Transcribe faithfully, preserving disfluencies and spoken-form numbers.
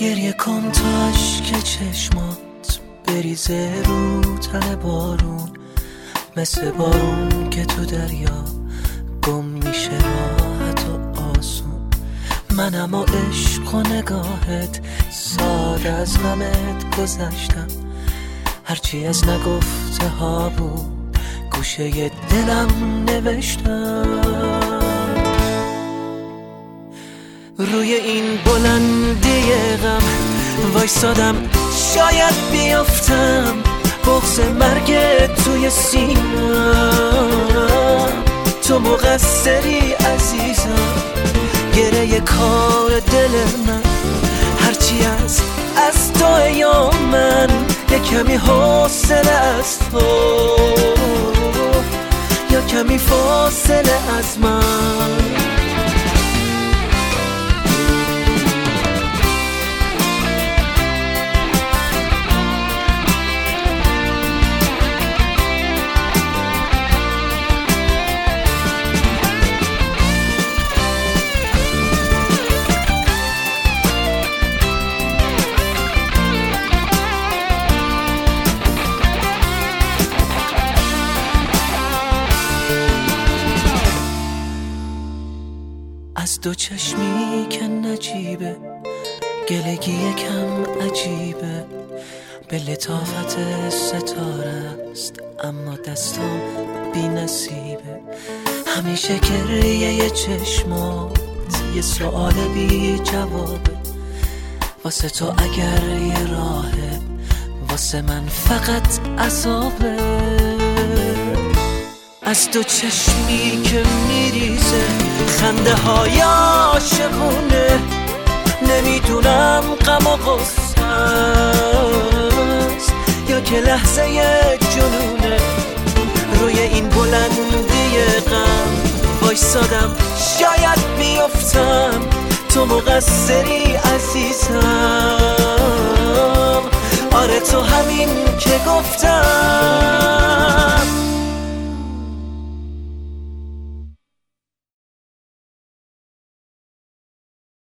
گریه کن تا اشک چشمات بریزه رو تن بارون، مثل بارون که تو دریا گم میشه راحت و آسون. من اما عشق و نگاهت ساده از غمت گذشتم، هرچی از نگفته ها بود گوشه دلم نوشتم. روی این بلندی غم وایسادم شاید بیافتم، بغض مرگ توی سینم. تو مقصری عزیزم، گره کار دل من، هرچی از از تو یا من یه کمی حوصله از تو یا کمی فاصله از من. از دو چشمی که نجیبه، گلگی یکم عجیبه، به لطافت ستاره است اما دستام بی نصیبه. همیشه گریه یه چشمات یه سؤال بی جوابه، واسه تو اگر یه راهه، واسه من فقط عذابه. از دو چشمی که میریزه خنده های عاشقونه، نمیدونم غم و غصه است یا که لحظه جنونه. روی این بلندی غم وایسادم شاید بیفتم، تو مقصری عزیزم، آره تو همین که گفتم.